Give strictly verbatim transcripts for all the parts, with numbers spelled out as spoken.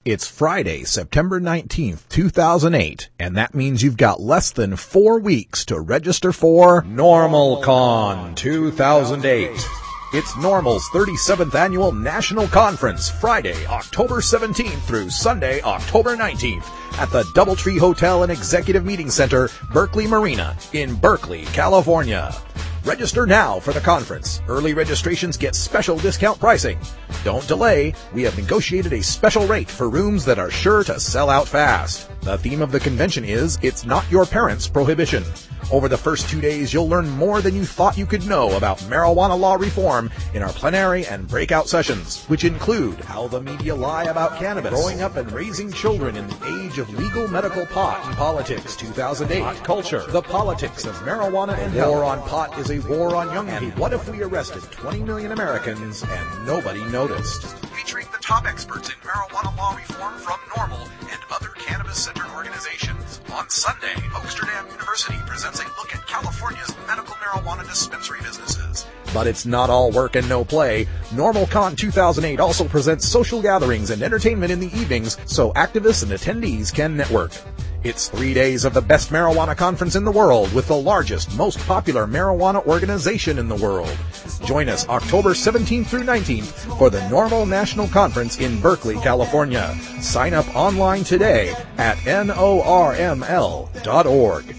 It's Friday, September nineteenth, two thousand eight, and that means you've got less than four weeks to register for NormalCon two thousand eight. It's NORML's thirty-seventh Annual National Conference, Friday, October seventeenth through Sunday, October nineteenth, at the Doubletree Hotel and Executive Meeting Center, Berkeley Marina, in Berkeley, California. Register now for the conference. Early registrations get special discount pricing. Don't delay. We have negotiated a special rate for rooms that are sure to sell out fast. The theme of the convention is It's Not Your Parents' Prohibition. Over the first two days, you'll learn more than you thought you could know about marijuana law reform in our plenary and breakout sessions, which include how the media lie about cannabis, growing up and raising children in the age of legal medical pot, politics two thousand eight, pot culture, the politics of marijuana and health. War on pot is a war on young people. What if we arrested twenty million Americans and nobody noticed? Featuring the top experts in marijuana law reform from NORML and other cannabis-centered organizations. On Sunday, Amsterdam University presents a look at California's medical marijuana dispensary businesses. But it's not all work and no play. NormalCon two thousand eight also presents social gatherings and entertainment in the evenings so activists and attendees can network. It's three days of the best marijuana conference in the world with the largest, most popular marijuana organization in the world. Join us October seventeenth through nineteenth for the NORML National Conference in Berkeley, California. Sign up online today at N O R M L dot org.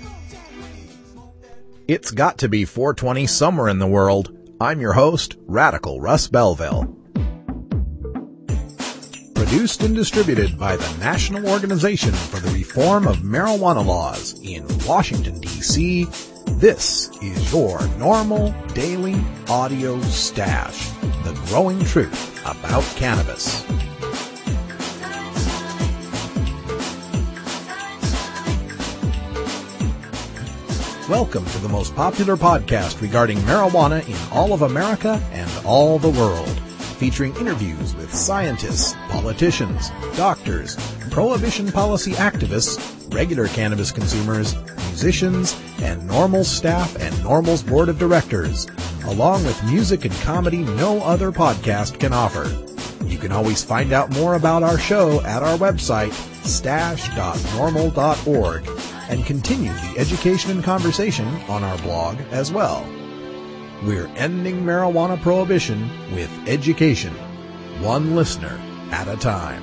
It's got to be four twenty somewhere in the world. I'm your host, Radical Russ Belville. Produced and distributed by the National Organization for the Reform of Marijuana Laws in Washington, D C, this is your NORML Daily Audio Stash, the growing truth about cannabis. Welcome to the most popular podcast regarding marijuana in all of America and all the world, featuring interviews with scientists, politicians, doctors, prohibition policy activists, regular cannabis consumers, musicians, and NORML staff and NORML's board of directors, along with music and comedy no other podcast can offer. You can always find out more about our show at our website, stash dot normal dot org, and continue the education and conversation on our blog as well. We're ending marijuana prohibition with education, one listener at a time.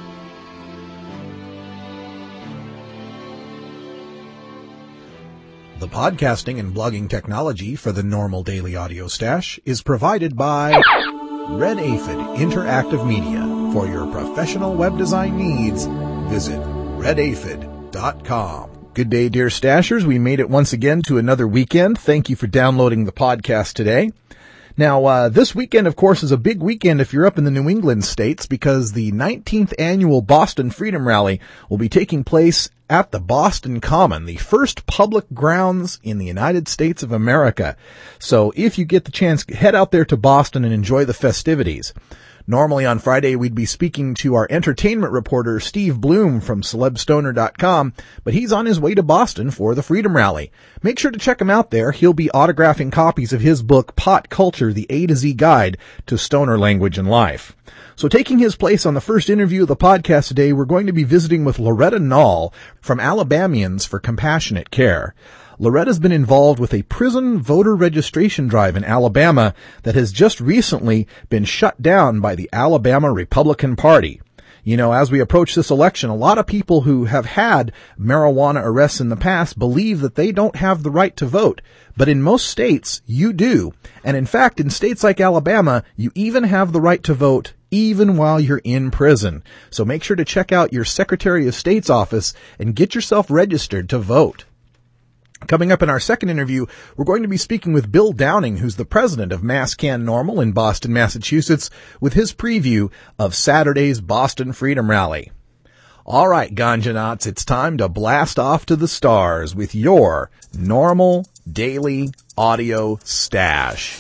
The podcasting and blogging technology for the NORML Daily Audio Stash is provided by Red Aphid Interactive Media. For your professional web design needs, visit red aphid dot com. Good day, dear Stashers. We made it once again to another weekend. Thank you for downloading the podcast today. Now, uh, this weekend, of course, is a big weekend if you're up in the New England states because the nineteenth annual Boston Freedom Rally will be taking place at the Boston Common, the first public grounds in the United States of America. So if you get the chance, head out there to Boston and enjoy the festivities. Normally on Friday, we'd be speaking to our entertainment reporter, Steve Bloom from celeb stoner dot com, but he's on his way to Boston for the Freedom Rally. Make sure to check him out there. He'll be autographing copies of his book, Pot Culture, the A to Z Guide to Stoner Language and Life. So taking his place on the first interview of the podcast today, we're going to be visiting with Loretta Nall from Alabamians for Compassionate Care. Loretta's been involved with a prison voter registration drive in Alabama that has just recently been shut down by the Alabama Republican Party. You know, as we approach this election, a lot of people who have had marijuana arrests in the past believe that they don't have the right to vote. But in most states, you do. And in fact, in states like Alabama, you even have the right to vote even while you're in prison. So make sure to check out your Secretary of State's office and get yourself registered to vote. Coming up in our second interview, we're going to be speaking with Bill Downing, who's the president of MassCan NORML in Boston, Massachusetts, with his preview of Saturday's Boston Freedom Rally. All right, Ganjanauts, it's time to blast off to the stars with your NORML Daily Audio Stash.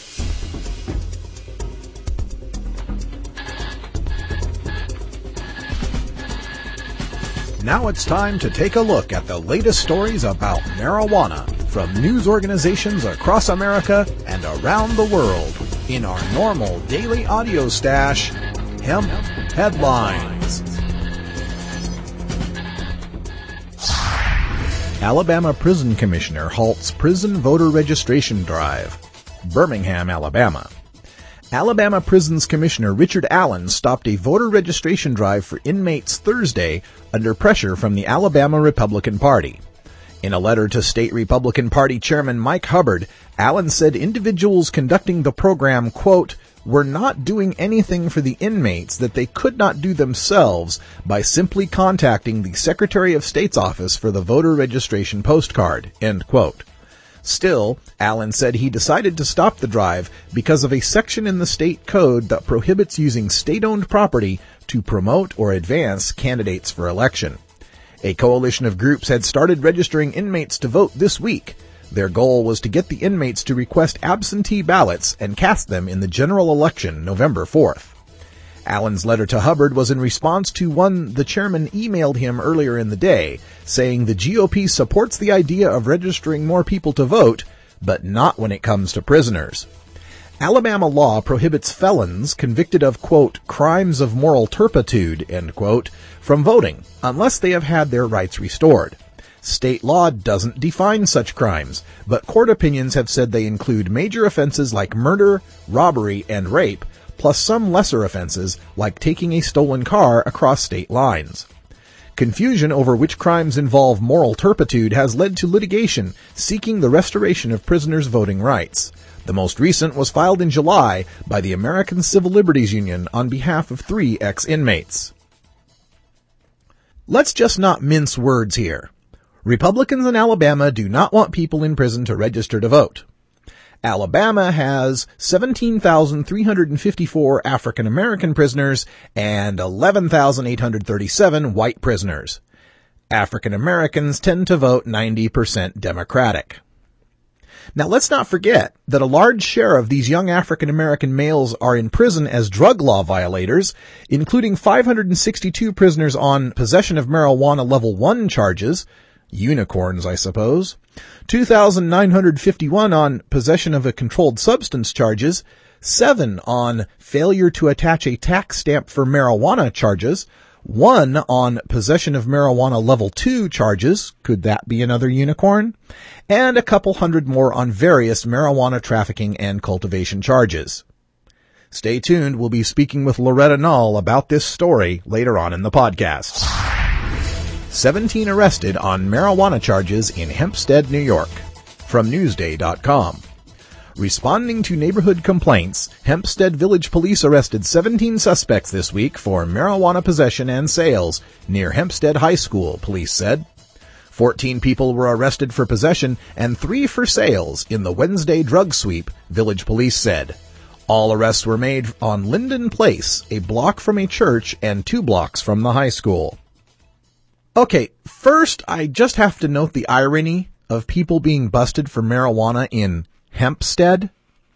Now it's time to take a look at the latest stories about marijuana from news organizations across America and around the world in our NORML Daily Audio Stash, Hemp Headlines. Alabama Prison Commissioner halts prison voter registration drive. Birmingham, Alabama. Alabama Prisons Commissioner Richard Allen stopped a voter registration drive for inmates Thursday under pressure from the Alabama Republican Party. In a letter to State Republican Party Chairman Mike Hubbard, Allen said individuals conducting the program, quote, were not doing anything for the inmates that they could not do themselves by simply contacting the Secretary of State's office for the voter registration postcard, end quote. Still, Allen said he decided to stop the drive because of a section in the state code that prohibits using state-owned property to promote or advance candidates for election. A coalition of groups had started registering inmates to vote this week. Their goal was to get the inmates to request absentee ballots and cast them in the general election November fourth. Allen's letter to Hubbard was in response to one the chairman emailed him earlier in the day, saying the G O P supports the idea of registering more people to vote, but not when it comes to prisoners. Alabama law prohibits felons convicted of, quote, crimes of moral turpitude, end quote, from voting unless they have had their rights restored. State law doesn't define such crimes, but court opinions have said they include major offenses like murder, robbery, and rape, plus some lesser offenses like taking a stolen car across state lines. Confusion over which crimes involve moral turpitude has led to litigation seeking the restoration of prisoners' voting rights. The most recent was filed in July by the American Civil Liberties Union on behalf of three ex-inmates. Let's just not mince words here. Republicans in Alabama do not want people in prison to register to vote. Alabama has seventeen thousand three hundred fifty-four African American prisoners and eleven thousand eight hundred thirty-seven white prisoners. African Americans tend to vote ninety percent Democratic. Now let's not forget that a large share of these young African American males are in prison as drug law violators, including five hundred sixty-two prisoners on possession of marijuana level one charges, unicorns, I suppose, two thousand nine hundred fifty-one on possession of a controlled substance charges, seven on failure to attach a tax stamp for marijuana charges, one on possession of marijuana level two charges, could that be another unicorn, and a couple hundred more on various marijuana trafficking and cultivation charges. Stay tuned, we'll be speaking with Loretta Null about this story later on in the podcast. seventeen arrested on marijuana charges in Hempstead, New York. From Newsday dot com. Responding to neighborhood complaints, Hempstead Village Police arrested seventeen suspects this week for marijuana possession and sales near Hempstead High School, police said. Fourteen people were arrested for possession and three for sales in the Wednesday drug sweep, Village Police said. All arrests were made on Linden Place, a block from a church and two blocks from the high school. Okay, first, I just have to note the irony of people being busted for marijuana in Hempstead.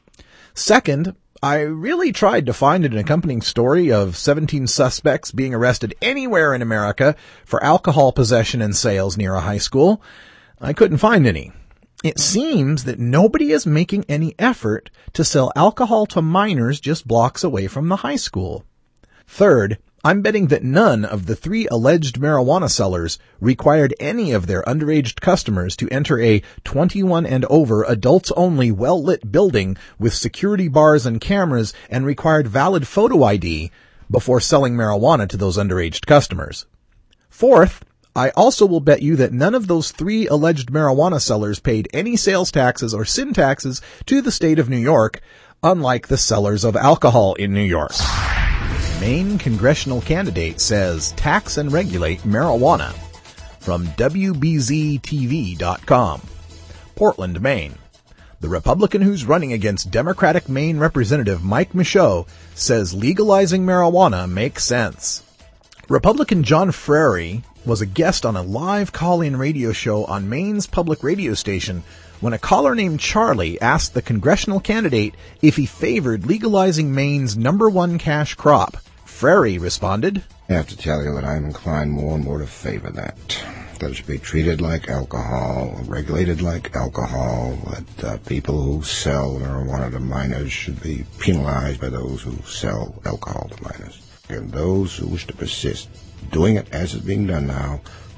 Second, I really tried to find an accompanying story of seventeen suspects being arrested anywhere in America for alcohol possession and sales near a high school. I couldn't find any. It seems that nobody is making any effort to sell alcohol to minors just blocks away from the high school. Third, I'm betting that none of the three alleged marijuana sellers required any of their underage customers to enter a twenty-one and over adults-only well-lit building with security bars and cameras and required valid photo I D before selling marijuana to those underage customers. Fourth, I also will bet you that none of those three alleged marijuana sellers paid any sales taxes or sin taxes to the state of New York, unlike the sellers of alcohol in New York. Maine congressional candidate says tax and regulate marijuana. From W B Z T V dot com. Portland, Maine. The Republican who's running against Democratic Maine Representative Mike Michaud says legalizing marijuana makes sense. Republican John Frary was a guest on a live call-in radio show on Maine's public radio station when a caller named Charlie asked the congressional candidate if he favored legalizing Maine's number one cash crop. Frary responded, I have to tell you that I'm inclined more and more to favor that. That it should be treated like alcohol, regulated like alcohol, that uh, people who sell marijuana to minors should be penalized by those who sell alcohol to minors. And those who wish to persist doing it as it's being done now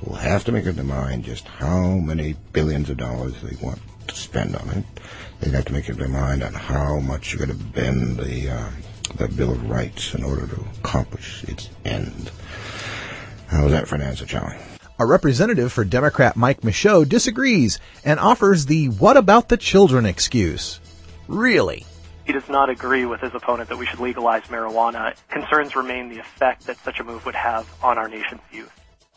will have to make up their mind just how many billions of dollars they want to spend on it. They'd have to make up their mind on how much you're going to bend the, uh, the Bill of Rights in order to accomplish its end. How's that for an answer, Charlie? A representative for Democrat Mike Michaud disagrees and offers the "what about the children" excuse. Really? He does not agree with his opponent that we should legalize marijuana. Concerns remain the effect that such a move would have on our nation's youth.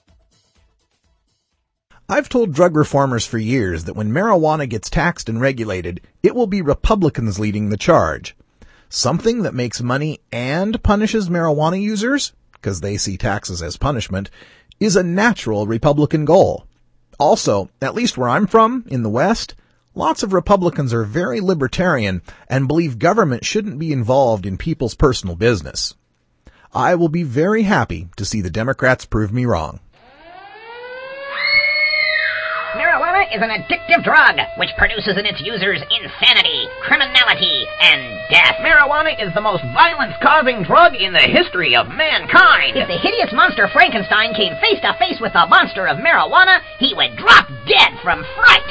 I've told drug reformers for years that when marijuana gets taxed and regulated, it will be Republicans leading the charge. Something that makes money and punishes marijuana users, because they see taxes as punishment, is a natural Republican goal. Also, at least where I'm from, in the West, lots of Republicans are very libertarian and believe government shouldn't be involved in people's personal business. I will be very happy to see the Democrats prove me wrong. Marijuana is an addictive drug which produces in its users insanity, criminality, and death. Marijuana is the most violence-causing drug in the history of mankind. If the hideous monster Frankenstein came face to face with the monster of marijuana, he would drop dead from fright.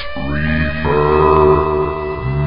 Reefer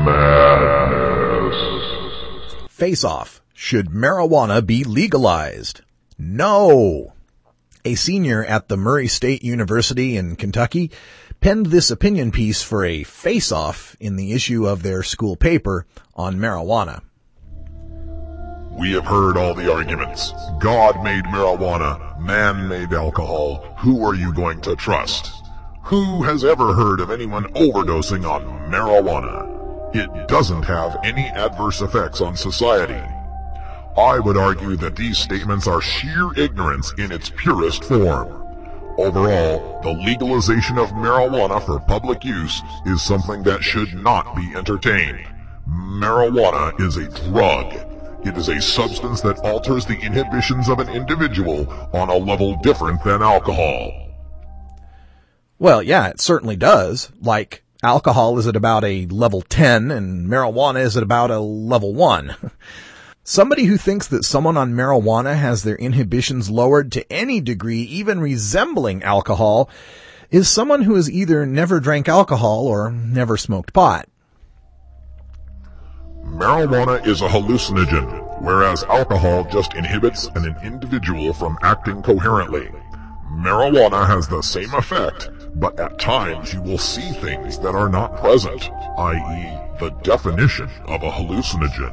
Madness. Face Off. Should marijuana be legalized? No. A senior at the Murray State University in Kentucky penned this opinion piece for a face-off in the issue of their school paper on marijuana. We have heard all the arguments. God made marijuana, man made alcohol. Who are you going to trust? Who has ever heard of anyone overdosing on marijuana? It doesn't have any adverse effects on society. I would argue that these statements are sheer ignorance in its purest form. Overall, the legalization of marijuana for public use is something that should not be entertained. Marijuana is a drug. It is a substance that alters the inhibitions of an individual on a level different than alcohol. Well, yeah, it certainly does. Like, alcohol is at about a level ten and marijuana is at about a level one. Somebody who thinks that someone on marijuana has their inhibitions lowered to any degree even resembling alcohol is someone who has either never drank alcohol or never smoked pot. Marijuana is a hallucinogen, whereas alcohol just inhibits an individual from acting coherently. Marijuana has the same effect, but at times you will see things that are not present, that is, the definition of a hallucinogen.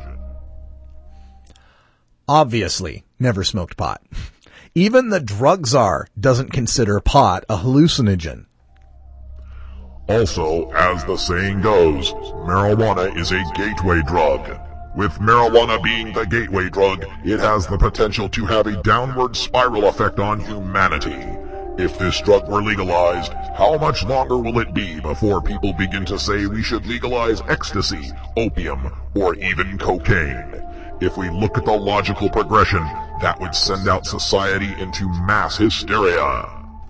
Obviously, never smoked pot. Even the drug czar doesn't consider pot a hallucinogen. Also, as the saying goes, marijuana is a gateway drug. With marijuana being the gateway drug, it has the potential to have a downward spiral effect on humanity. If this drug were legalized, how much longer will it be before people begin to say we should legalize ecstasy, opium, or even cocaine? If we look at the logical progression, that would send out society into mass hysteria.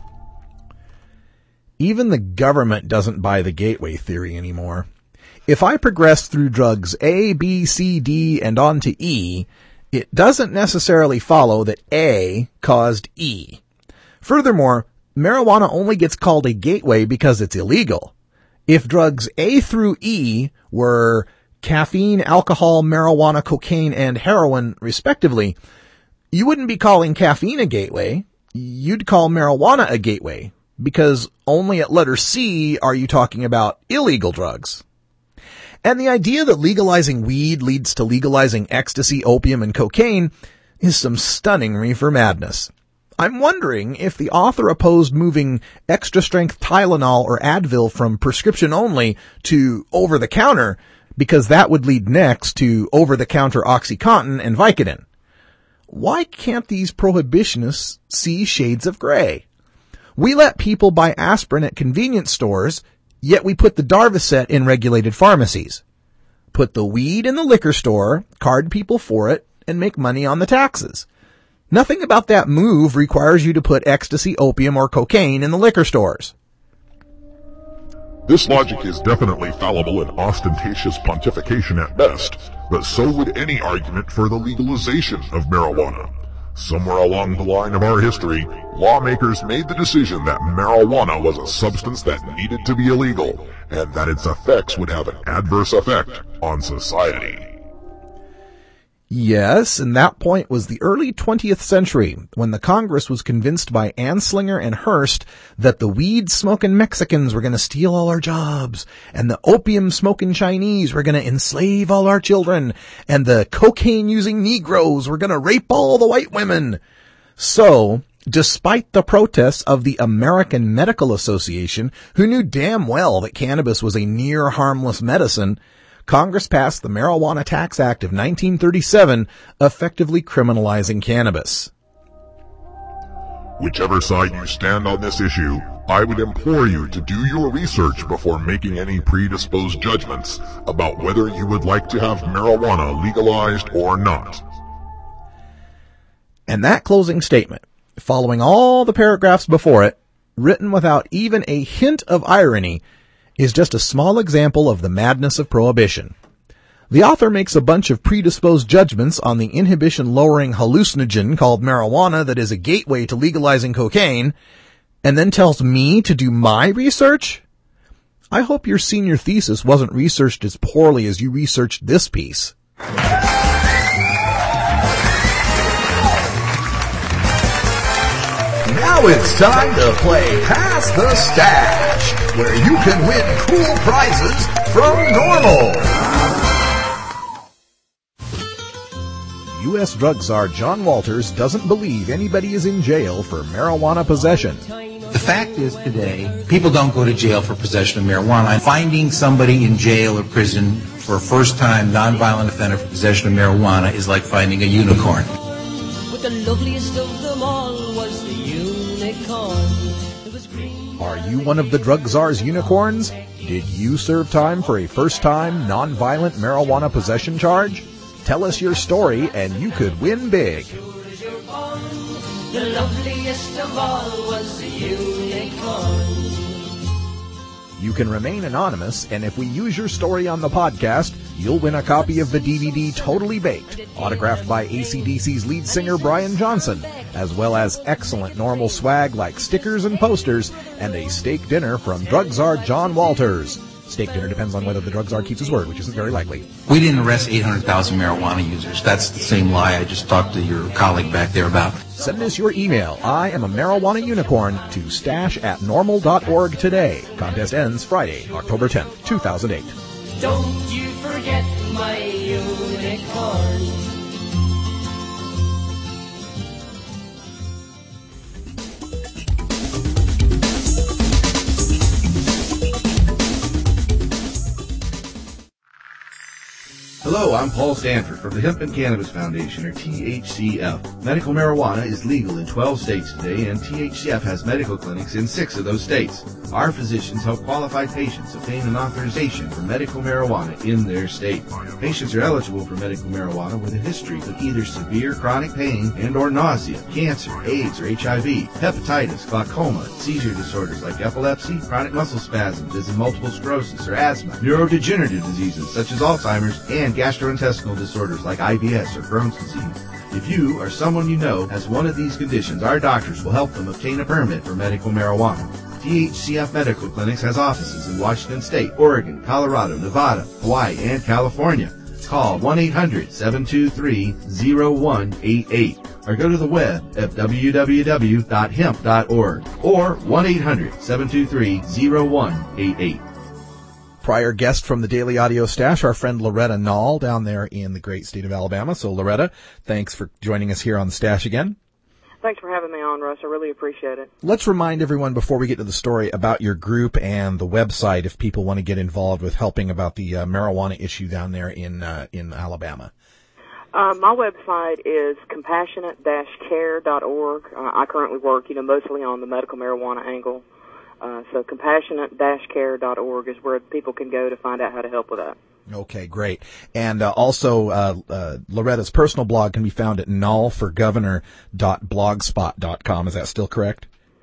Even the government doesn't buy the gateway theory anymore. If I progress through drugs A, B, C, D, and on to E, it doesn't necessarily follow that A caused E. Furthermore, marijuana only gets called a gateway because it's illegal. If drugs A through E were caffeine, alcohol, marijuana, cocaine, and heroin, respectively, you wouldn't be calling caffeine a gateway. You'd call marijuana a gateway, because only at letter C are you talking about illegal drugs. And the idea that legalizing weed leads to legalizing ecstasy, opium, and cocaine is some stunning reefer madness. I'm wondering if the author opposed moving extra-strength Tylenol or Advil from prescription only to over-the-counter because that would lead next to over-the-counter OxyContin and Vicodin. Why can't these prohibitionists see shades of gray? We let people buy aspirin at convenience stores, yet we put the Darvocet in regulated pharmacies. Put the weed in the liquor store, card people for it, and make money on the taxes. Nothing about that move requires you to put ecstasy, opium, or cocaine in the liquor stores. This logic is definitely fallible and ostentatious pontification at best, but so would any argument for the legalization of marijuana. Somewhere along the line of our history, lawmakers made the decision that marijuana was a substance that needed to be illegal, and that its effects would have an adverse effect on society. Yes, and that point was the early twentieth century, when the Congress was convinced by Anslinger and Hearst that the weed-smoking Mexicans were going to steal all our jobs, and the opium-smoking Chinese were going to enslave all our children, and the cocaine-using Negroes were going to rape all the white women. So, despite the protests of the American Medical Association, who knew damn well that cannabis was a near-harmless medicine, Congress passed the Marijuana Tax Act of nineteen thirty-seven, effectively criminalizing cannabis. Whichever side you stand on this issue, I would implore you to do your research before making any predisposed judgments about whether you would like to have marijuana legalized or not. And that closing statement, following all the paragraphs before it, written without even a hint of irony, is just a small example of the madness of prohibition. The author makes a bunch of predisposed judgments on the inhibition-lowering hallucinogen called marijuana that is a gateway to legalizing cocaine, and then tells me to do my research? I hope your senior thesis wasn't researched as poorly as you researched this piece. Now it's time to play Pass the Stash, where you can win cool prizes from Normal. U S drug czar John Walters doesn't believe anybody is in jail for marijuana possession. The fact is today, people don't go to jail for possession of marijuana. Finding somebody in jail or prison for a first-time nonviolent offender for possession of marijuana is like finding a unicorn. But the loveliest of them all was the unicorn. It was green. Are you one of the drug czar's unicorns? Did you serve time for a first-time nonviolent marijuana possession charge? Tell us your story and you could win big. The loveliest of all was the unicorn. You can remain anonymous, and if we use your story on the podcast, you'll win a copy of the D V D Totally Baked, autographed by A C D C's lead singer Brian Johnson, as well as excellent Normal swag like stickers and posters, and a steak dinner from drug czar John Walters. Steak dinner depends on whether the drug czar keeps his word, which isn't very likely. We didn't arrest eight hundred thousand marijuana users. That's the same lie I just talked to your colleague back there about. Send us your email, I am a marijuana unicorn, to stash at normal dot org today. Contest ends Friday, October tenth, two thousand eight. Don't you forget my unicorn. Hello, I'm Paul Stanford from the Hemp and Cannabis Foundation, or T H C F. Medical marijuana is legal in twelve states today, and T H C F has medical clinics in six of those states. Our physicians help qualified patients obtain an authorization for medical marijuana in their state. Patients are eligible for medical marijuana with a history of either severe chronic pain and or nausea, cancer, AIDS or H I V, hepatitis, glaucoma, seizure disorders like epilepsy, chronic muscle spasms as in multiple sclerosis or asthma, neurodegenerative diseases such as Alzheimer's, and gastrointestinal disorders like I B S or Crohn's disease. If you or someone you know has one of these conditions, our doctors will help them obtain a permit for medical marijuana. T H C F Medical Clinics has offices in Washington State, Oregon, Colorado, Nevada, Hawaii, and California. Call one eight hundred, seven two three, zero one eight eight or go to the web at w w w dot hemp dot org or one eight hundred, seven two three, zero one eight eight. Prior guest from the Daily Audio Stash, our friend Loretta Nall down there in the great state of Alabama. So Loretta, thanks for joining us here on the Stash again. Thanks for having me on, Russ. I really appreciate it. Let's remind everyone before we get to the story about your group and the website if people want to get involved with helping about the uh, marijuana issue down there in uh, in Alabama. Uh, my website is compassionate dash care dot org. Uh, I currently work, you know, mostly on the medical marijuana angle. Uh, so compassionate dash care dot org is where people can go to find out how to help with that. Okay, great. And uh, also, uh, uh, Loretta's personal blog can be found at null for governor dot blogspot dot com. Is that still correct?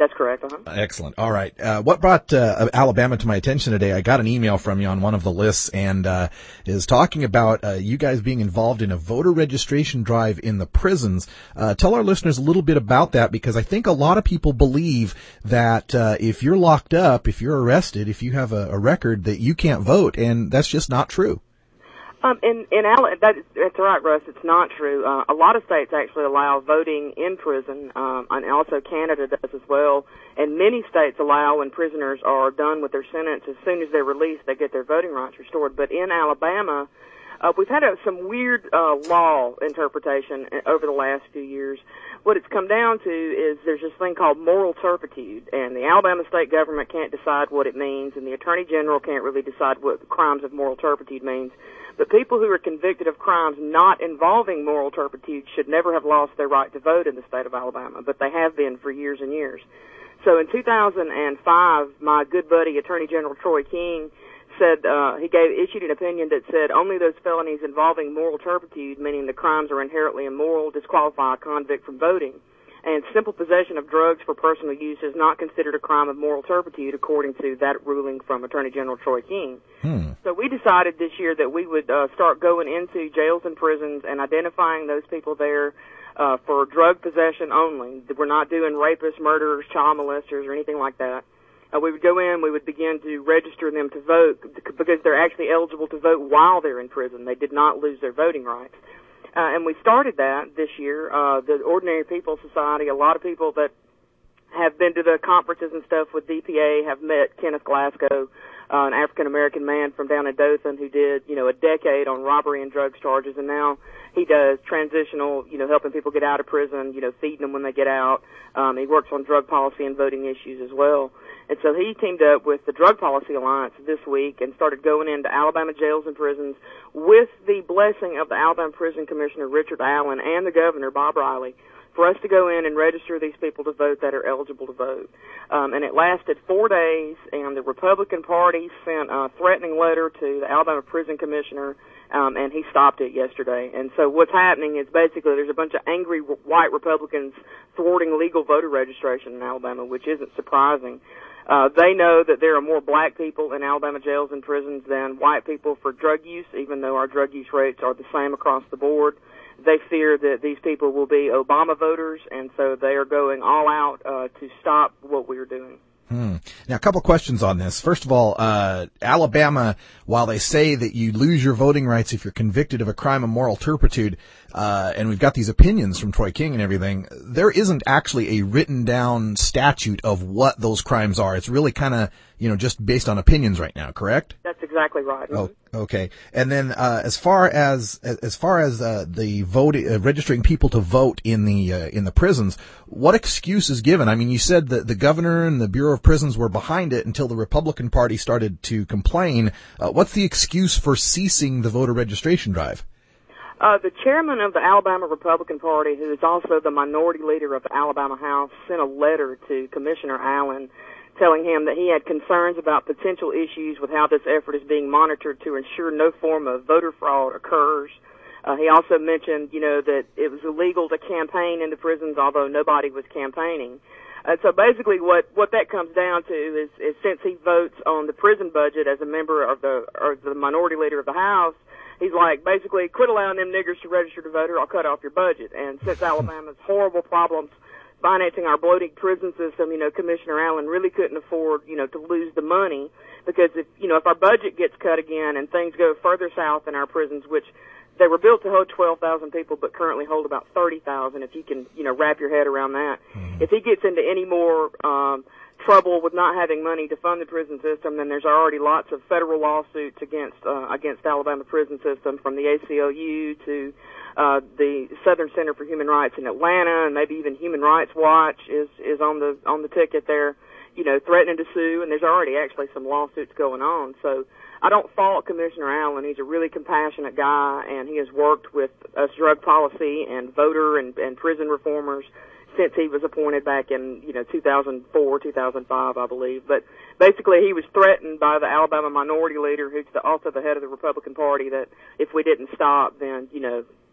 That's correct. Uh-huh. Excellent. All right. Uh, what brought uh, Alabama to my attention today? I got an email from you on one of the lists, and uh, is talking about uh, you guys being involved in a voter registration drive in the prisons. Uh, tell our listeners a little bit about that, because I think a lot of people believe that uh, if you're locked up, if you're arrested, if you have a, a record, that you can't vote, and that's just not true. Um, in in Al- that, that's right, Russ. It's not true. Uh, a lot of states actually allow voting in prison, um, and also Canada does as well. And many states allow, when prisoners are done with their sentence, as soon as they're released, they get their voting rights restored. But in Alabama, uh, we've had a, some weird uh, law interpretation over the last few years. What it's come down to is there's this thing called moral turpitude, and the Alabama state government can't decide what it means, and the Attorney General can't really decide what crimes of moral turpitude means. But people who are convicted of crimes not involving moral turpitude should never have lost their right to vote in the state of Alabama, but they have been for years and years. So in two thousand five, my good buddy, Attorney General Troy King, said uh, he gave issued an opinion that said only those felonies involving moral turpitude, meaning the crimes are inherently immoral, disqualify a convict from voting. And simple possession of drugs for personal use is not considered a crime of moral turpitude, according to that ruling from Attorney General Troy King. Hmm. So we decided this year that we would uh, start going into jails and prisons and identifying those people there uh, for drug possession only. We're not doing rapists, murderers, child molesters, or anything like that. Uh, we would go in, we would begin to register them to vote, because they're actually eligible to vote while they're in prison. They did not lose their voting rights. Uh, and we started that this year. Uh, the Ordinary People Society, a lot of people that have been to the conferences and stuff with D P A have met Kenneth Glasgow, uh, an African-American man from down in Dothan who did, you know, a decade on robbery and drugs charges, and now he does transitional, you know, helping people get out of prison, you know, feeding them when they get out. Um, he works on drug policy and voting issues as well. And so he teamed up with the Drug Policy Alliance this week and started going into Alabama jails and prisons with the blessing of the Alabama Prison Commissioner, Richard Allen, and the Governor, Bob Riley, for us to go in and register these people to vote that are eligible to vote. Um, and it lasted four days, and the Republican Party sent a threatening letter to the Alabama Prison Commissioner, um, and he stopped it yesterday. And so what's happening is basically there's a bunch of angry white Republicans thwarting legal voter registration in Alabama, which isn't surprising. Uh, they know that there are more black people in Alabama jails and prisons than white people for drug use, even though our drug use rates are the same across the board. They fear that these people will be Obama voters, and so they are going all out uh, to stop what we're doing. Hmm. Now, a couple questions on this. First of all, uh, Alabama, while they say that you lose your voting rights if you're convicted of a crime of moral turpitude, uh, and we've got these opinions from Troy King and everything, there isn't actually a written down statute of what those crimes are. It's really kind of, you know, just based on opinions right now, correct? That's exactly right. Oh, okay. And then, uh, as far as, as far as, uh, the vote, uh, registering people to vote in the, uh, in the prisons, what excuse is given? I mean, you said that the governor and the Bureau of Prisons were behind it until the Republican Party started to complain. Uh, what's the excuse for ceasing the voter registration drive? Uh, the chairman of the Alabama Republican Party, who is also the minority leader of the Alabama House, sent a letter to Commissioner Allen telling him that he had concerns about potential issues with how this effort is being monitored to ensure no form of voter fraud occurs. Uh, he also mentioned, you know, that it was illegal to campaign in the prisons, although nobody was campaigning. Uh, so basically what, what that comes down to is, is since he votes on the prison budget as a member of the, or the minority leader of the House, he's like, basically, quit allowing them niggers to register to vote or I'll cut off your budget. And since Alabama's horrible problems financing our bloating prison system, you know, Commissioner Allen really couldn't afford, you know, to lose the money, because if, you know, if our budget gets cut again and things go further south in our prisons, which they were built to hold twelve thousand people but currently hold about thirty thousand, if you can, you know, wrap your head around that. Mm-hmm. If he gets into any more um, trouble with not having money to fund the prison system, then there's already lots of federal lawsuits against uh, against Alabama prison system, from the A C L U to uh, the Southern Center for Human Rights in Atlanta, and maybe even Human Rights Watch is is on the on the ticket there, you know, threatening to sue, and there's already actually some lawsuits going on. So I don't fault Commissioner Allen. He's a really compassionate guy, and he has worked with us drug policy and voter and, and prison reformers since he was appointed back in, you know, two thousand four, two thousand five, I believe. But basically he was threatened by the Alabama minority leader, who's the, also the head of the Republican Party, that if we didn't stop, then, you know,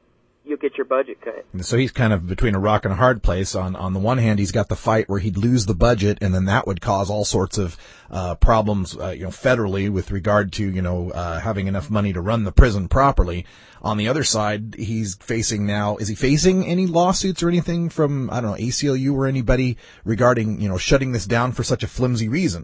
you'll get your budget cut. And so he's kind of between a rock and a hard place. On on the one hand, he's got the fight where he'd lose the budget, and then that would cause all sorts of uh problems, uh, you know, federally with regard to, you know, uh having enough money to run the prison properly. On the other side, he's facing now, is he facing any lawsuits or anything from, I don't know, A C L U or anybody regarding, you know, shutting this down for such a flimsy reason?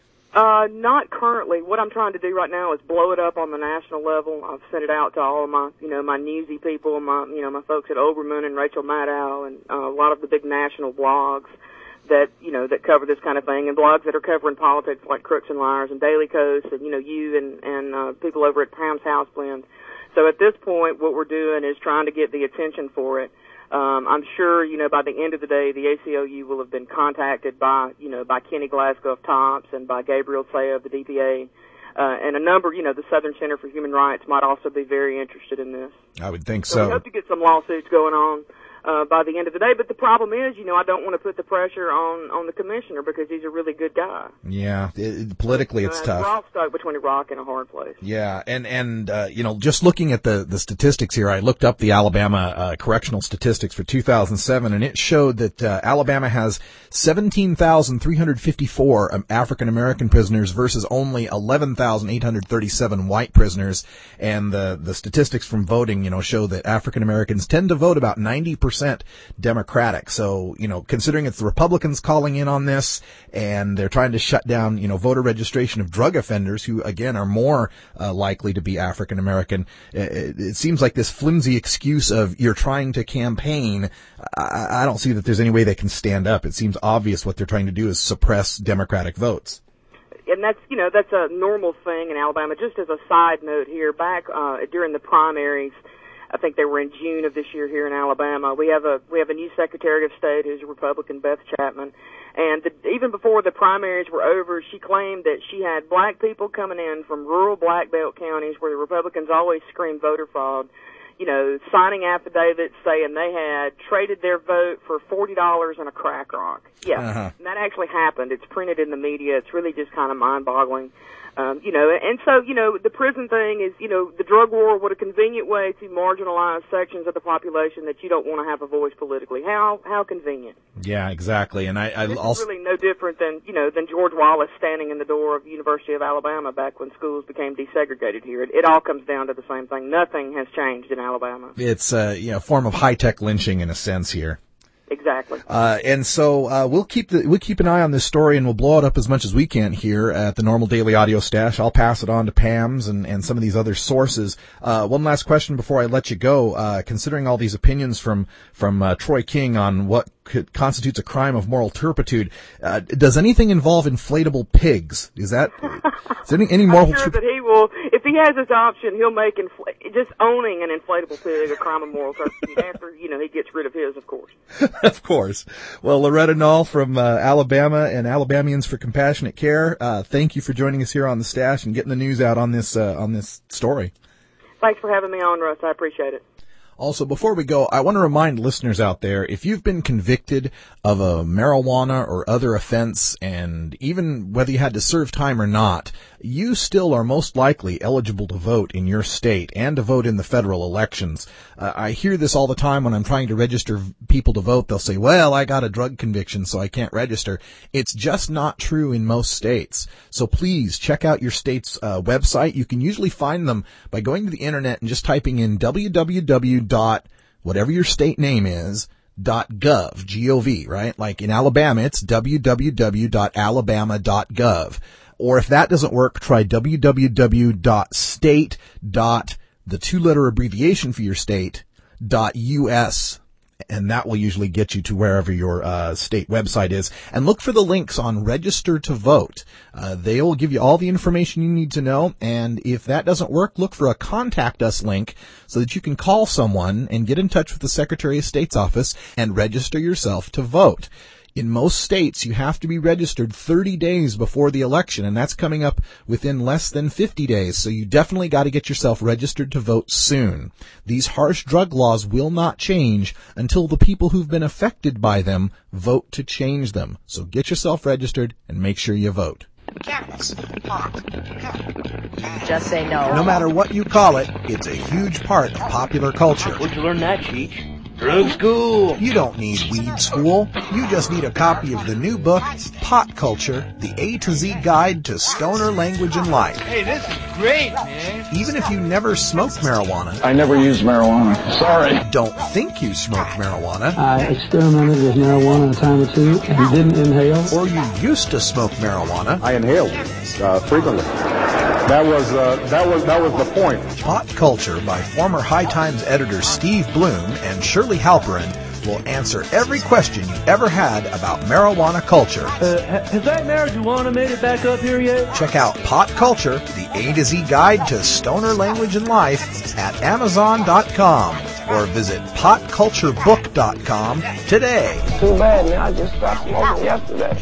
Uh, not currently. What I'm trying to do right now is blow it up on the national level. I've sent it out to all of my, you know, my newsy people, my, you know, my folks at Oberman and Rachel Maddow, and uh, a lot of the big national blogs that, you know, that cover this kind of thing, and blogs that are covering politics like Crooks and Liars and Daily Coast, and, you know, you and, and uh, people over at Pam's House Blend. So at this point, what we're doing is trying to get the attention for it. Um, I'm sure, you know, by the end of the day, the A C L U will have been contacted by, you know, by Kenny Glasgow of TOPS and by Gabriel Saya of the D P A. Uh, and a number, you know, the Southern Center for Human Rights might also be very interested in this. I would think so. so. We hope to get some lawsuits going on uh, by the end of the day. But the problem is, you know, I don't want to put the pressure on, on the commissioner because he's a really good guy. Yeah, it, politically it's uh, tough. We're all stuck between a rock and a hard place. Yeah, and, and uh, you know, just looking at the, the statistics here, I looked up the Alabama uh, correctional statistics for two thousand seven, and it showed that uh, Alabama has seventeen thousand three hundred fifty-four um, African-American prisoners versus only eleven thousand eight hundred thirty-seven white prisoners. And the, the statistics from voting, you know, show that African-Americans tend to vote about ninety percent Democratic. So, you know, considering it's the Republicans calling in on this, and they're trying to shut down, you know, voter registration of drug offenders who, again, are more uh, likely to be African-American, it, it seems like this flimsy excuse of you're trying to campaign, I, I don't see that there's any way they can stand up. It seems obvious what they're trying to do is suppress Democratic votes. And that's, you know, that's a normal thing in Alabama. Just as a side note here, back uh, during the primaries, I think they were in June of this year here in Alabama. We have a we have a new Secretary of State who's a Republican, Beth Chapman, and the, even before the primaries were over, she claimed that she had black people coming in from rural Black Belt counties where the Republicans always scream voter fraud, you know, signing affidavits saying they had traded their vote for forty dollars and a crack rock. Yeah, uh-huh. And that actually happened. It's printed in the media. It's really just kind of mind-boggling. Um, you know, and so, you know, the prison thing is, you know, the drug war, what a convenient way to marginalize sections of the population that you don't want to have a voice politically. How how convenient. Yeah, exactly. And I, I this also is really no different than, you know, than George Wallace standing in the door of the University of Alabama back when schools became desegregated here. It, it all comes down to the same thing. Nothing has changed in Alabama. it's a you know, form of high-tech lynching in a sense here. Exactly. Uh, and so, uh, we'll keep the, we'll keep an eye on this story, and we'll blow it up as much as we can here at the Normal Daily Audio Stash. I'll pass it on to Pam's and, and some of these other sources. Uh, one last question before I let you go. Uh, considering all these opinions from, from, uh, Troy King on what could, constitutes a crime of moral turpitude, uh, does anything involve inflatable pigs? Is that, is there any, any moral I'm sure tur- that he will, if he has his option, he'll make infl- just owning an inflatable pig a crime of moral turpitude after, you know, he gets rid of his, of course. Of course. Well, Loretta Nall from uh, Alabama and Alabamians for Compassionate Care, uh, thank you for joining us here on the Stash and getting the news out on this uh, on this story. Thanks for having me on, Russ. I appreciate it. Also, before we go, I want to remind listeners out there, if you've been convicted of a marijuana or other offense, and even whether you had to serve time or not, you still are most likely eligible to vote in your state and to vote in the federal elections. Uh, I hear this all the time when I'm trying to register people to vote. They'll say, well, I got a drug conviction, so I can't register. It's just not true in most states. So please check out your state's uh, website. You can usually find them by going to the internet and just typing in w w w dot whatever your state name is, dot gov, G O V, right? Like in Alabama, it's w w w dot alabama dot gov. Or if that doesn't work, try w w w dot state dot the two-letter abbreviation for your state, dot U S, and that will usually get you to wherever your uh, state website is. And look for the links on Register to Vote. Uh, they'll give you all the information you need to know, and if that doesn't work, look for a Contact Us link so that you can call someone and get in touch with the Secretary of State's office and register yourself to vote. In most states, you have to be registered thirty days before the election, and that's coming up within less than fifty days, so you definitely got to get yourself registered to vote soon. These harsh drug laws will not change until the people who've been affected by them vote to change them. So get yourself registered and make sure you vote. Cannabis. Pot. Hemp. Just say no. No matter what you call it, it's a huge part of popular culture. Where'd you learn that, Cheech? Drug school. You don't need weed school. You just need a copy of the new book, Pot Culture, the A to Z Guide to Stoner Language and Life. Hey, this is great, man. Even if you never smoked marijuana. I never used marijuana. Sorry. Don't think you smoked marijuana. I experimented with marijuana a time or two and didn't inhale. Or you used to smoke marijuana. I inhaled uh, frequently. That was uh, that was that was the point. Pot Culture by former High Times editor Steve Bloom and Shirley Halperin will answer every question you ever had about marijuana culture. Uh, has that marijuana made it back up here yet? Check out Pot Culture, the A to Z Guide to Stoner Language and Life at Amazon dot com or visit pot culture book dot com today. Too bad, man. I just stopped smoking yesterday.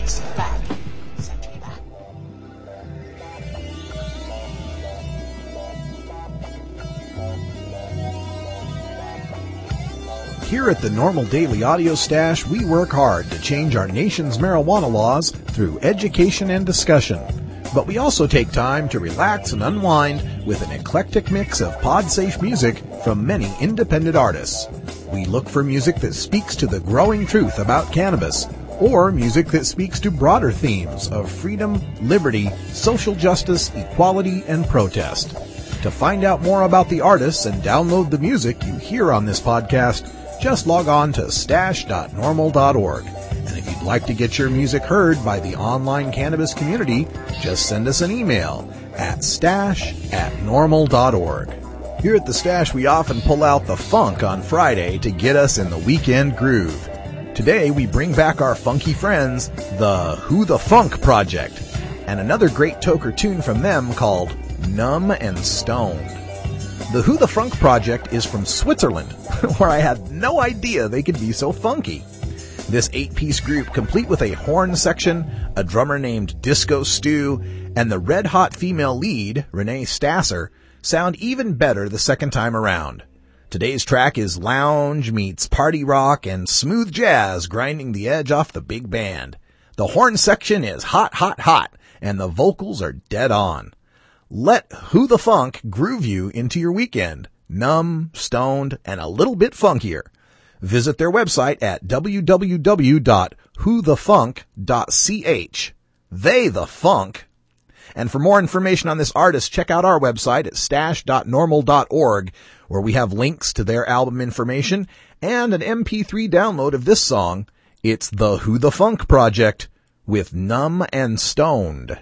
Here at the Normal Daily Audio Stash, we work hard to change our nation's marijuana laws through education and discussion. But we also take time to relax and unwind with an eclectic mix of pod-safe music from many independent artists. We look for music that speaks to the growing truth about cannabis, or music that speaks to broader themes of freedom, liberty, social justice, equality, and protest. To find out more about the artists and download the music you hear on this podcast, just log on to stash dot normal dot org. And if you'd like to get your music heard by the online cannabis community, just send us an email at stash at normal dot org. Here at the Stash, we often pull out the funk on Friday to get us in the weekend groove. Today, we bring back our funky friends, the Who the Funk Project, and another great toker tune from them called Numb and Stoned. The Who the Funk Project is from Switzerland, where I had no idea they could be so funky. This eight-piece group, complete with a horn section, a drummer named Disco Stu, and the red-hot female lead, Renee Stasser, sound even better the second time around. Today's track is lounge meets party rock and smooth jazz grinding the edge off the big band. The horn section is hot, hot, hot, and the vocals are dead on. Let Who the Funk groove you into your weekend, numb, stoned, and a little bit funkier. Visit their website at w w w dot who the funk dot c h. They the Funk. And for more information on this artist, check out our website at stash dot normal dot org, where we have links to their album information and an M P three download of this song. It's the Who the Funk Project with Numb and Stoned.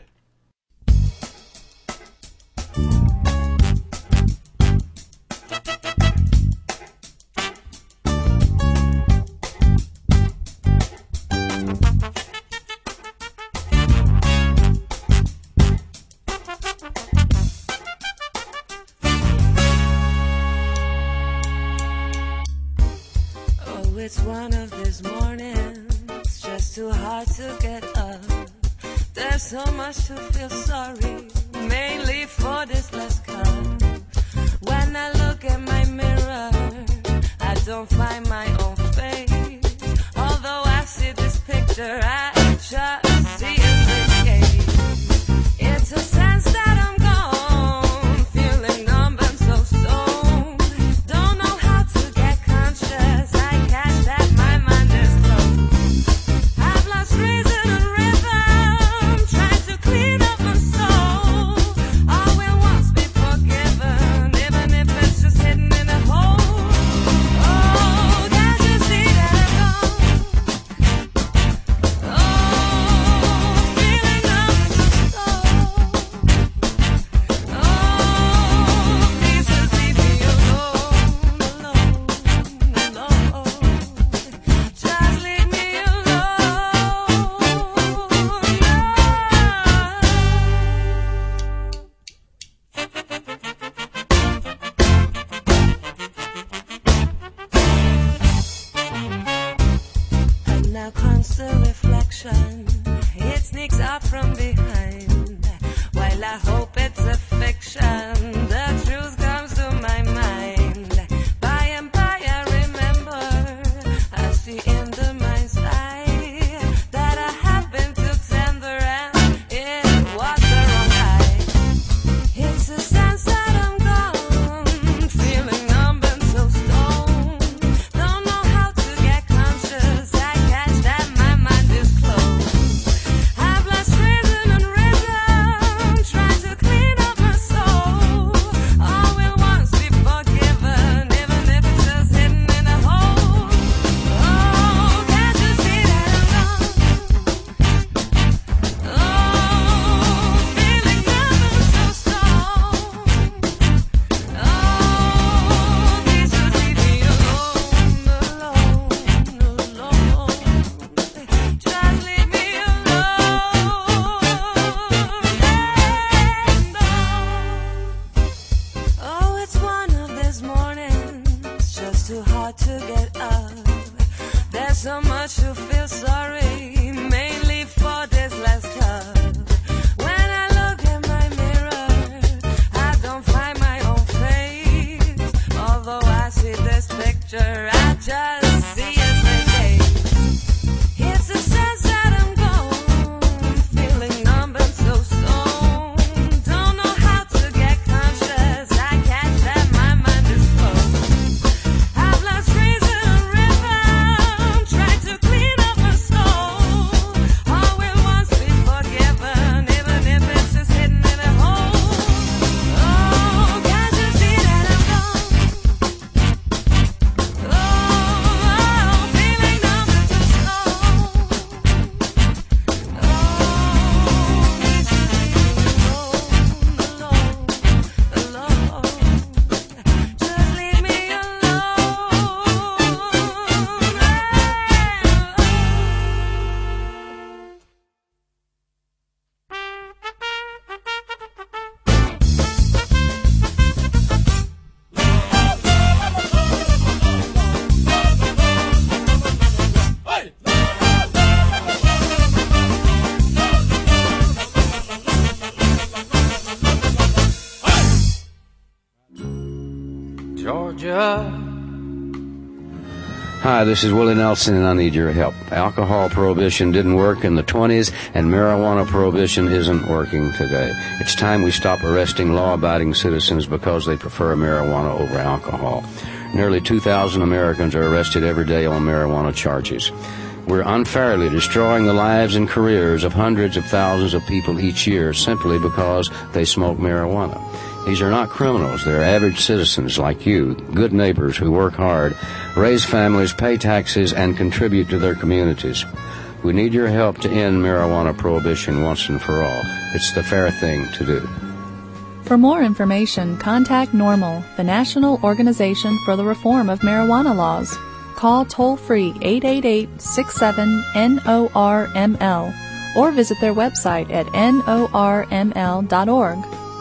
It's one of these mornings, just too hard to get up. There's so much to feel sorry, mainly for this last cup. When I look at my mirror, I don't find my own face. Although I see this picture, I just see an escape. It's a sense that I'm gone, feeling numb and so stoned. Don't know how to get conscious. That my mind is closed. I've lost reason and rhythm, trying to clean up my soul. All will once be forgiven, even if it's just hidden in a hole. Oh, can't you see that I'm gone? Oh, feeling numb and so stoned. Oh, please just leave me alone, alone, alone. Just leave me alone. And now comes the reflection. It sneaks up from behind. While I hope it's a fiction, the truth comes to my mind. By and by I remember, I see in the mind's eye that I have been too tender and it was Georgia. Hi, this is Willie Nelson, and I need your help. Alcohol prohibition didn't work in the twenties, and marijuana prohibition isn't working today. It's time we stop arresting law-abiding citizens because they prefer marijuana over alcohol. Nearly two thousand Americans are arrested every day on marijuana charges. We're unfairly destroying the lives and careers of hundreds of thousands of people each year simply because they smoke marijuana. These are not criminals. They're average citizens like you, good neighbors who work hard, raise families, pay taxes, and contribute to their communities. We need your help to end marijuana prohibition once and for all. It's the fair thing to do. For more information, contact NORML, the National Organization for the Reform of Marijuana Laws. Call toll-free eight eight eight, six seven, N O R M L or visit their website at N O R M L dot org.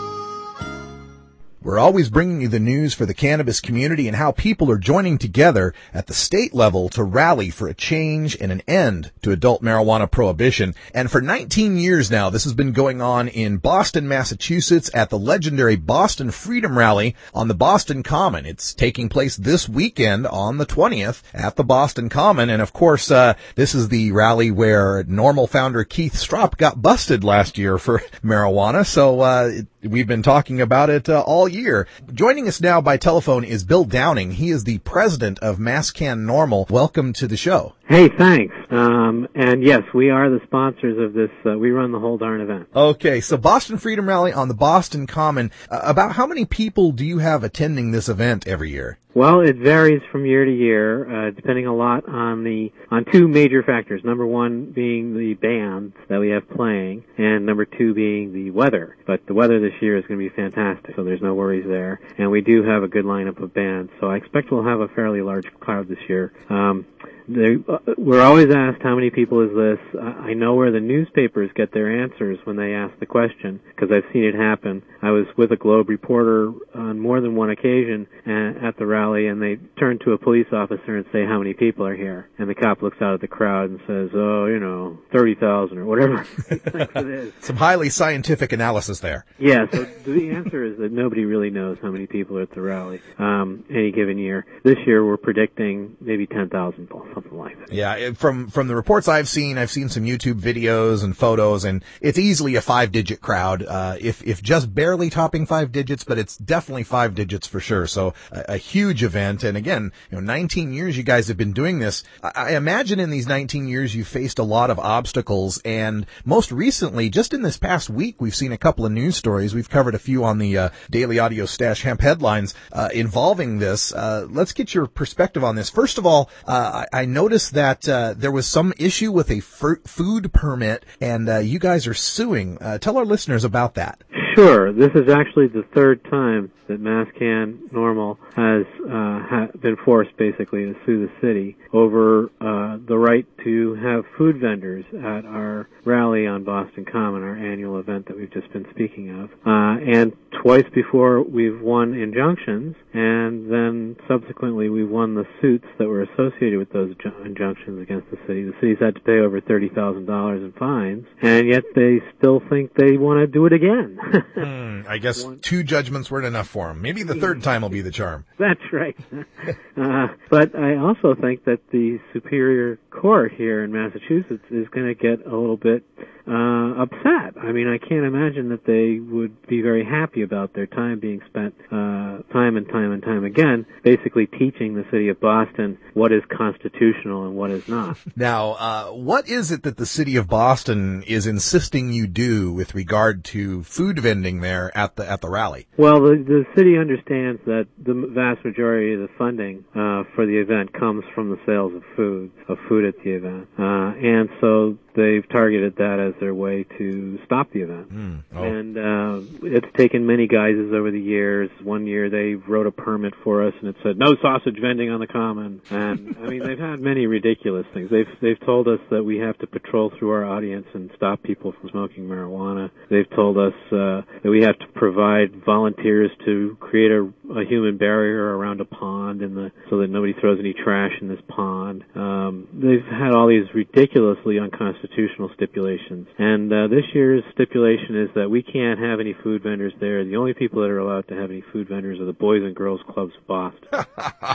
We're always bringing you the news for the cannabis community and how people are joining together at the state level to rally for a change and an end to adult marijuana prohibition. And for nineteen years now, this has been going on in Boston, Massachusetts at the legendary Boston Freedom Rally on the Boston Common. It's taking place this weekend on the twentieth at the Boston Common. And of course, uh, this is the rally where NORML founder Keith Stroup got busted last year for marijuana. So, uh, it, we've been talking about it uh, all year. Joining us now by telephone is Bill Downing. He is the president of MassCann NORML. Welcome to the show. Hey, thanks. Um, and yes, we are the sponsors of this. Uh, we run the whole darn event. Okay, so Boston Freedom Rally on the Boston Common. Uh, about how many people do you have attending this event every year? Well, it varies from year to year, uh, depending a lot on the on two major factors. Number one being the bands that we have playing, and number two being the weather. But the weather this year is going to be fantastic, so there's no worries there. And we do have a good lineup of bands, so I expect we'll have a fairly large crowd this year. Um, They, uh, we're always asked how many people is this. I know where the newspapers get their answers when they ask the question, because I've seen it happen. I was with a Globe reporter on more than one occasion at the rally, and they turn to a police officer and say, how many people are here? And the cop looks out at the crowd and says, oh, you know, thirty thousand or whatever he thinks it is. Some highly scientific analysis there. Yeah, so the answer is that nobody really knows how many people are at the rally um, any given year. This year we're predicting maybe ten thousand people. Something like that. Yeah, from from the reports I've seen, I've seen some YouTube videos and photos, and it's easily a five-digit crowd. Uh, if if just barely topping five digits, but it's definitely five digits for sure. So a, a huge event, and again, you know, nineteen years you guys have been doing this. I, I imagine in these nineteen years you faced a lot of obstacles, and most recently, just in this past week, we've seen a couple of news stories. We've covered a few on the uh, Daily Audio Stash Hemp headlines uh, involving this. Uh, let's get your perspective on this. First of all, uh, I, I noticed that uh, there was some issue with a f- food permit, and uh, you guys are suing. Uh, tell our listeners about that. Sure. This is actually the third time that MassCann NORML has uh, ha- been forced, basically, to sue the city over uh, the right to have food vendors at our rally on Boston Common, our annual event that we've just been speaking of. Uh, and twice before we've won injunctions, and then subsequently we've won the suits that were associated with those ju- injunctions against the city. The city's had to pay over thirty thousand dollars in fines, and yet they still think they want to do it again. hmm, I guess two judgments weren't enough for them. Maybe the third time will be the charm. That's right. uh, but I also think that the Superior Court here in Massachusetts is going to get a little bit uh, upset. I mean, I can't imagine that they would be very happy about their time being spent uh, time and time and time again, basically teaching the city of Boston what is constitutional and what is not. Now, uh, what is it that the city of Boston is insisting you do with regard to food vending there at the at the rally? Well, the, the city understands that the vast majority of the funding uh, for the event comes from the sales of food, of food at the event, uh, and so they've targeted that as their way to stop the event. Mm, oh. And uh, it's taken many guises over the years. One year they wrote a permit for us, and it said no sausage vending on the common. And I mean, they've had many ridiculous things. They've they've told us that we have to patrol through our audience and stop people from smoking marijuana. They've told us uh, that we have to provide volunteers to create a a human barrier around a pond in the so that nobody throws any trash in this pond. Um, they've had all these ridiculously unconstitutional stipulations, and uh, this year's stipulation is that we can't have any food vendors there. The only people that are allowed to have any food vendors are the Boys and Girls Clubs of Boston.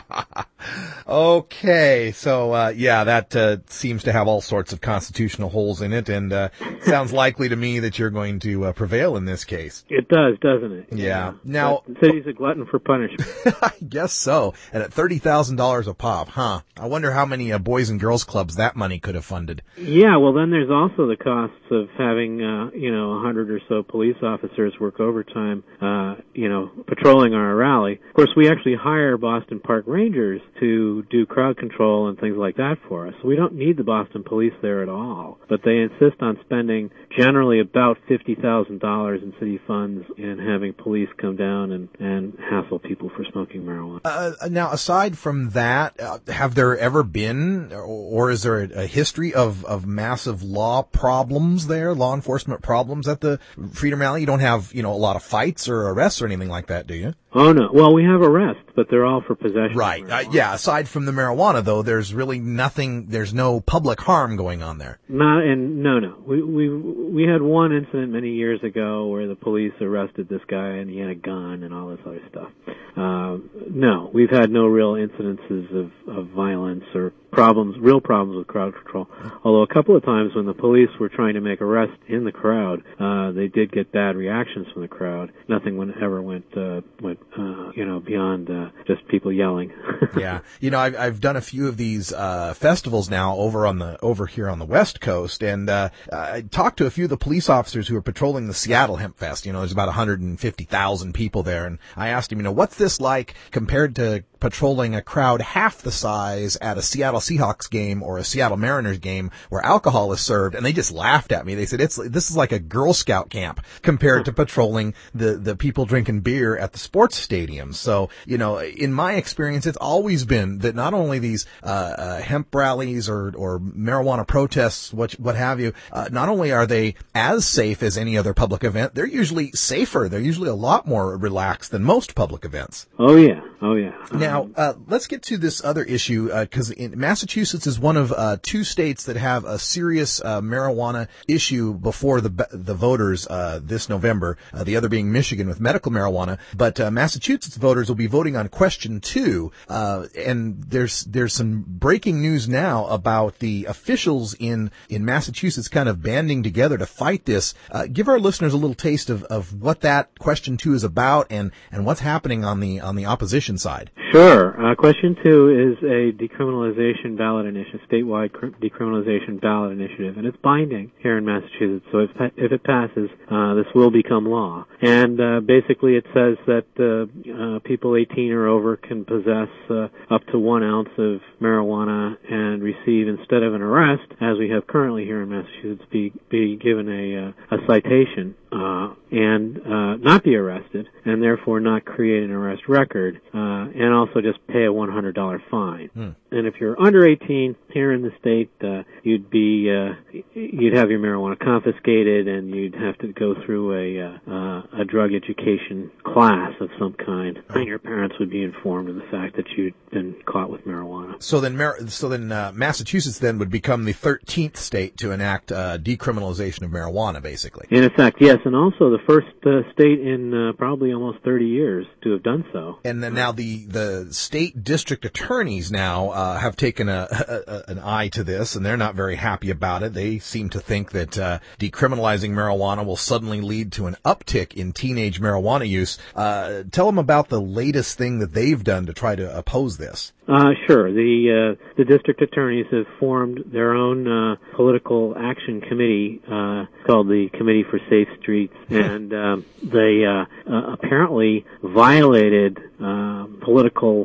Okay, so uh, yeah, that uh, seems to have all sorts of constitutional holes in it, and uh, sounds likely to me that you're going to uh, prevail in this case. It does, doesn't it? Yeah. yeah. Now, the city's a glutton for punishment. I guess so. And at thirty thousand dollars a pop, huh? I wonder how many uh, Boys and Girls Clubs that money could have funded. Yeah, well, then there's also the costs of having, uh, you know, a hundred or so police officers work overtime, uh, you know, patrolling our rally. Of course, we actually hire Boston Park Rangers to do crowd control and things like that for us. So we don't need the Boston police there at all. But they insist on spending generally about fifty thousand dollars in city funds and having police come down and, and hassle people for smoking marijuana. Uh, now, aside from that, uh, have there ever been, or, or is there a, a history of, of massive law problems there, law enforcement problems at the Freedom Rally? You don't have, you know, a lot of fights or arrests or anything like that, do you? Oh, no. Well, we have arrests, but they're all for possession. Right. Uh, yeah, aside from the marijuana, though, there's really nothing, there's no public harm going on there. Not, and no, no. We, we, we had one incident many years ago where the police arrested this guy and he had a gun and all this other stuff. Uh, no, we've had no real incidences of, of violence or problems, real problems with crowd control. Although a couple of times when the police were trying to make arrests in the crowd, uh, they did get bad reactions from the crowd. Nothing went, ever went, uh, went, uh, you know, beyond, uh, just people yelling. Yeah. You know, I've, I've done a few of these, uh, festivals now over on the, over here on the West Coast, and, uh, I talked to a few of the police officers who are patrolling the Seattle Hemp Fest. You know, there's about one hundred fifty thousand people there, and I asked him, you know, what's this like compared to patrolling a crowd half the size at a Seattle Seahawks game or a Seattle Mariners game where alcohol is served? And they just laughed at me. They said, it's, this is like a Girl Scout camp compared to patrolling the, the people drinking beer at the sports stadiums. So, you know, in my experience, it's always been that not only these, uh, uh hemp rallies or, or marijuana protests, what, what have you, uh, not only are they as safe as any other public event, they're usually safer. They're usually a lot more relaxed than most public events. Oh yeah. Oh yeah. Now, uh, let's get to this other issue, uh, cause in Massachusetts is one of, uh, two states that have a serious, uh, marijuana issue before the, the voters, uh, this November, uh, the other being Michigan with medical marijuana. But, uh, Massachusetts voters will be voting on question two, uh, and there's, there's some breaking news now about the officials in, in Massachusetts kind of banding together to fight this. Uh, give our listeners a little taste of, of what that question two is about and, and what's happening on the, on the opposition side. Sure. Uh, question two is a decriminalization ballot initiative, statewide cr- decriminalization ballot initiative, and it's binding here in Massachusetts. So if if it passes, uh, this will become law. And uh, basically, it says that uh, uh, people eighteen or over can possess uh, up to one ounce of marijuana and receive, instead of an arrest, as we have currently here in Massachusetts, be be given a uh, a citation. Uh, and, uh, not be arrested, and therefore not create an arrest record, uh, and also just pay a one hundred dollars fine. Hmm. And if you're under eighteen here in the state, uh, you'd be, uh, you'd have your marijuana confiscated, and you'd have to go through a, uh, a drug education class of some kind, and your parents would be informed of the fact that you'd been caught with marijuana. So then, Mar- so then, uh, Massachusetts then would become the thirteenth state to enact, uh, decriminalization of marijuana, basically. In effect, yes. And also the first uh, state in uh, probably almost thirty years to have done so. And then now the, the state district attorneys now uh, have taken a, a, a an eye to this, and they're not very happy about it. They seem to think that uh, decriminalizing marijuana will suddenly lead to an uptick in teenage marijuana use. Uh, tell them about the latest thing that they've done to try to oppose this. Uh, sure. The uh, the district attorneys have formed their own uh, political action committee uh, called the Committee for Safe Streets, and um, they uh, uh, apparently violated uh, political uh,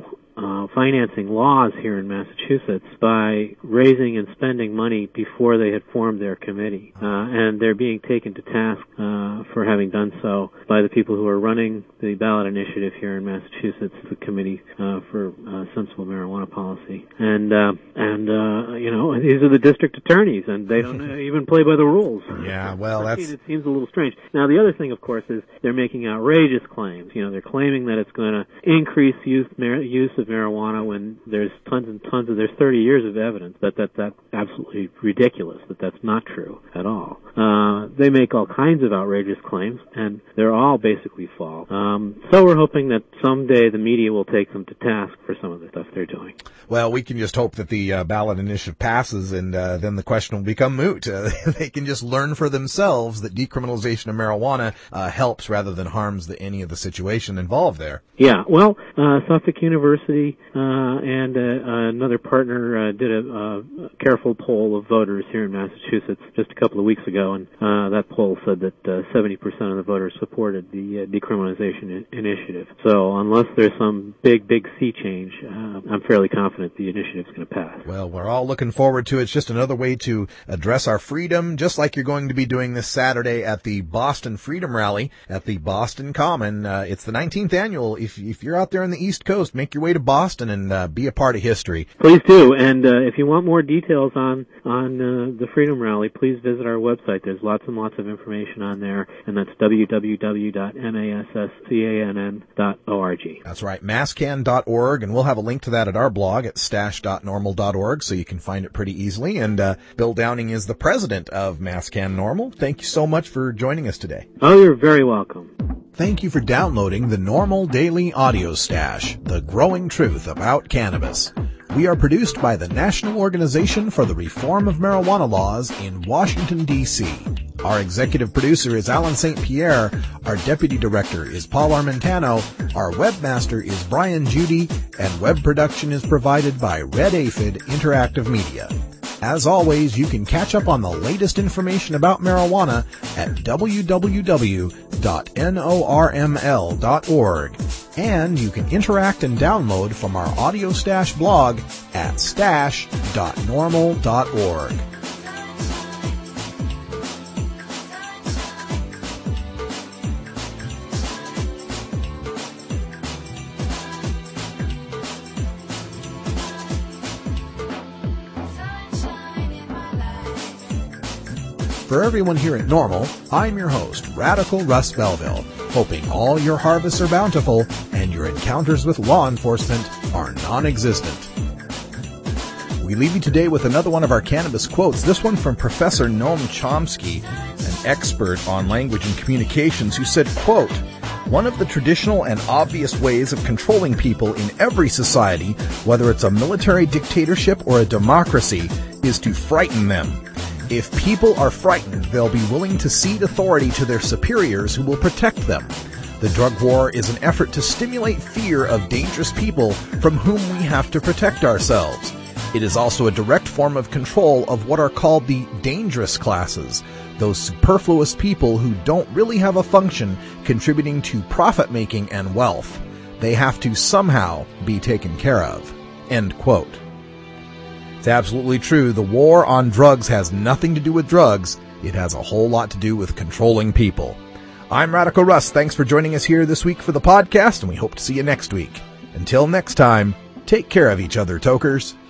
uh, financing laws here in Massachusetts by raising and spending money before they had formed their committee. Uh, and they're being taken to task uh, for having done so by the people who are running the ballot initiative here in Massachusetts, the Committee uh, for uh, Sensible Marijuana Policy. And, uh, and uh, you know, these are the district attorneys, and they don't even play by the rules. Yeah, well, that's... It seems a little strange. Now, the other thing, of course, is they're making outrageous claims. You know, they're claiming that it's going to increase youth mar- use of marijuana when there's tons and tons of, there's thirty years of evidence that, that that's absolutely ridiculous, that that's not true at all. Uh, they make all kinds of outrageous claims, and they're all basically false. Um, so we're hoping that someday the media will take them to task for some of the stuff they're doing. Well, we can just hope that the uh, ballot initiative passes, and uh, then the question will become moot. Uh, they can just learn for themselves that decriminalization of marijuana uh, helps rather than harms the, any of the situation involved there. Yeah, well, uh, Suffolk University uh, and uh, another partner uh, did a, a careful poll of voters here in Massachusetts just a couple of weeks ago, and uh, that poll said that uh, seventy percent of the voters supported the uh, decriminalization I- initiative. So unless there's some big, big sea change, uh, I'm fairly confident the initiative's going to pass. Well, we're all looking forward to it. It's just another way to address our freedom, just like you're going to be doing this Saturday at the Boston Freedom Rally at the Boston Common. Uh, it's the nineteenth annual. If, if you're out there on the East Coast, make your way to Boston and uh, be a part of history. Please do. And uh, if you want more details on, on uh, the Freedom Rally, please visit our website. There's lots and lots of information on there, and that's w w w dot masscann dot org. That's right, masscan dot org, and we'll have a link to that at our blog at stash dot normal dot org, so you can find it pretty easily. And uh, Bill Downing is the president of MassCan Normal. Thank you so much for joining us today. Oh, you're very welcome. Thank you for downloading the Normal Daily Audio Stash, the growing truth about cannabis. We are produced by the National Organization for the Reform of Marijuana Laws in Washington, D C Our executive producer is Alan Saint Pierre. Our deputy director is Paul Armentano. Our webmaster is Brian Judy, and web production is provided by Red Aphid Interactive Media. As always, you can catch up on the latest information about marijuana at w w w dot norml dot org. And you can interact and download from our Audio Stash blog at stash dot normal dot org. For everyone here at Normal, I'm your host, Radical Russ Belville, hoping all your harvests are bountiful and your encounters with law enforcement are non-existent. We leave you today with another one of our cannabis quotes, this one from Professor Noam Chomsky, an expert on language and communications, who said, quote, "One of the traditional and obvious ways of controlling people in every society, whether it's a military dictatorship or a democracy, is to frighten them. If people are frightened, they'll be willing to cede authority to their superiors who will protect them. The drug war is an effort to stimulate fear of dangerous people from whom we have to protect ourselves. It is also a direct form of control of what are called the dangerous classes, those superfluous people who don't really have a function contributing to profit-making and wealth. They have to somehow be taken care of." End quote. It's absolutely true. The war on drugs has nothing to do with drugs. It has a whole lot to do with controlling people. I'm Radical Russ. Thanks for joining us here this week for the podcast, and we hope to see you next week. Until next time, take care of each other, tokers.